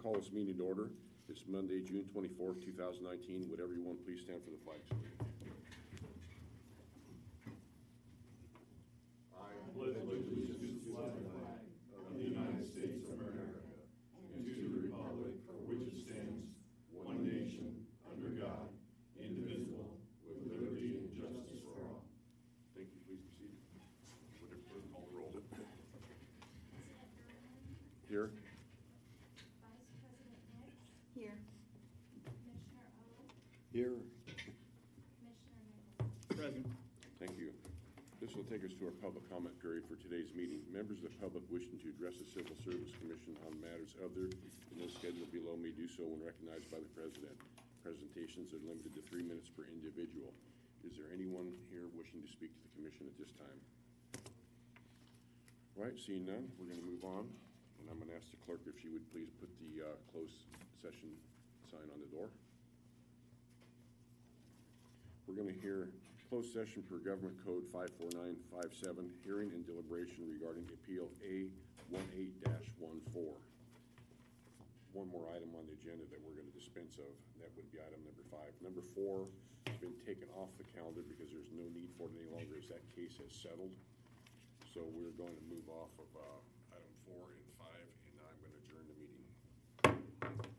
call this meeting to order. It's Monday, June 24th, 2019. Would everyone please stand for the flag salute? I pledge allegiance to the flag of the United States of America and to the republic for which it stands, one nation, under God, indivisible, with liberty and justice for all. Thank you. Please be seated. We'll call the roll. Here. Vice President Hicks. Here. Commissioner O. Here. Commissioner Nicholson. Present. Thank you. This will take us to our public comment period for today's meeting. Members of the public wishing to address the Civil Service Commission on matters other than those scheduled below may do so when recognized by the President. Presentations are limited to 3 minutes per individual. Is there anyone here wishing to speak to the Commission at this time? All right, seeing none, we're going to move on. And I'm going to ask the clerk if she would please put the closed session sign on the door. We're going to hear closed session per Government Code 54957, hearing and deliberation regarding Appeal A18-14. One more item on the agenda that we're going to dispense of, and that would be item number 5. Number 4 has been taken off the calendar because there's no need for it any longer as that case has settled. So we're going to move off of item 4 and 5, and I'm going to adjourn the meeting.